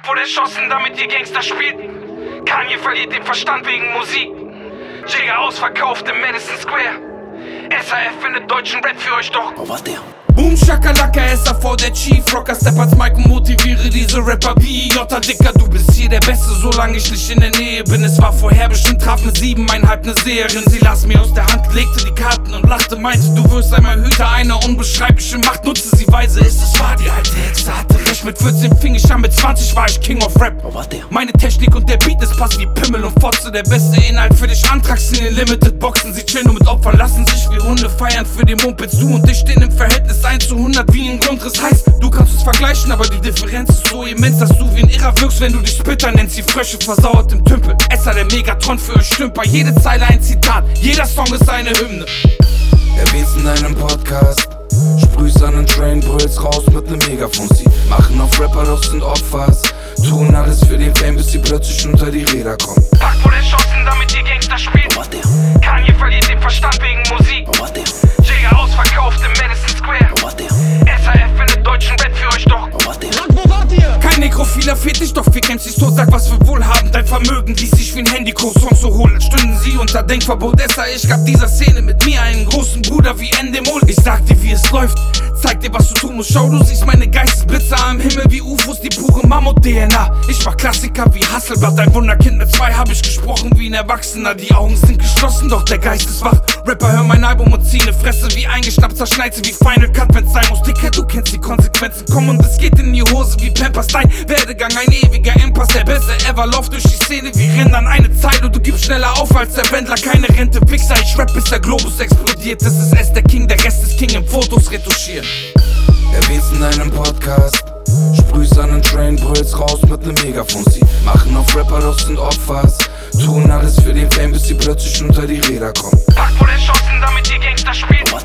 wurde erschossen, damit die Gangster spielten. Kanye verliert den Verstand wegen Musik. Jigga ausverkauft im Madison Square. SAF findet deutschen Rap für euch doch. Oh, was der? Boom, Shakalaka, SAV, der Chief Rocker, Step als Mike und motiviere diese Rapper wie Jota, Dicker, du bist hier der Beste, solange ich nicht in der Nähe bin. Es war vorher bestimmt, traf ne 7,5 ne Seherin. Sie las mir aus der Hand, legte die Karten und lachte, meinte, du wirst einmal Hüter einer unbeschreiblichen Macht. Nutze sie weise, ist es wahr, die alte Hexe hatte recht. Mit 14 fing ich an, mit 20 war ich King of Rap. Oh, was der? Meine Technik und der Beat, es passt wie Pimmel und Fotze. Der beste Inhalt für dich, Antrax in den Limited Boxen. Sie chillen nur mit Opfern, lassen sich wie Hunde feiern für die Mumpitz. Du und ich stehen im Verhältnis 1:100 wie ein Grundriss. Heißt, du kannst es vergleichen, aber die Differenz ist so immens, dass du wie ein Irrer wirkst, wenn du dich Splitter nennst. Die Frösche versauert im Tümpel. Esser der Megatron für euch Stümper. Jede Zeile ein Zitat, jeder Song ist eine Hymne. Erwähnst in deinem Podcast, sprühst an den Train, brüllst raus mit nem Megafon. Sie machen auf Rapper, doch sind Opfers. Tun alles für den Fame, bis sie plötzlich unter die Räder kommen. Pack wurde erschossen, damit die Gangster spielten. Oh, was der? Kanye verliert den Verstand wegen Musik. Oh, was der? Jigga ausverkauft im Madison Square. Oh, was der? SAF findet deutschen Rap für euch doch. Oh, was der? Kein nekrophiler Fetisch, doch fick MCs tot. Sag was für Wohlhabend, dein Vermögen ließ sich wie ein Handyco-Song so holen. Stünden sie unter Denkverbot. Ich gab dieser Szene mit mir einen großen Bruder wie Endemol. Ich sag dir, wie es läuft, zeig dir, was du tun musst. Schau, du siehst meine Geistesblitze am Himmel wie UFOs, die pure Mammut-DNA. Ich war Klassiker wie Hasselblatt, ein Wunderkind mit 2 hab ich gesprochen wie ein Erwachsener. Die Augen sind geschlossen, doch der Geist ist wach. Rapper, hör mein Album und zieh ne Fresse wie eingeschnappt, zerschneid sie wie Final Cut, wenn's sein muss. Dicker, du kennst die Konsequenzen, komm und es geht in die Hose wie Pampers. Dein Werdegang ein ewiger Impasse, der beste ever, lauf durch die Szene wie Rindern. Eine Zeile, du gibst schneller auf als der Wendler, keine Rente, Wichser, ich rap bis der Globus explodiert. Das ist es, der King, der Rest ist King im Fotos retuschieren. Erwähnst in deinem Podcast, sprühst an den Train, brüllst raus mit nem Megafon. Sie machen auf Rapper, doch sind Opfers. Tun alles für den Fame, bis sie plötzlich unter die Räder kommen. Pack wurde erschossen, damit die Gangster spielten.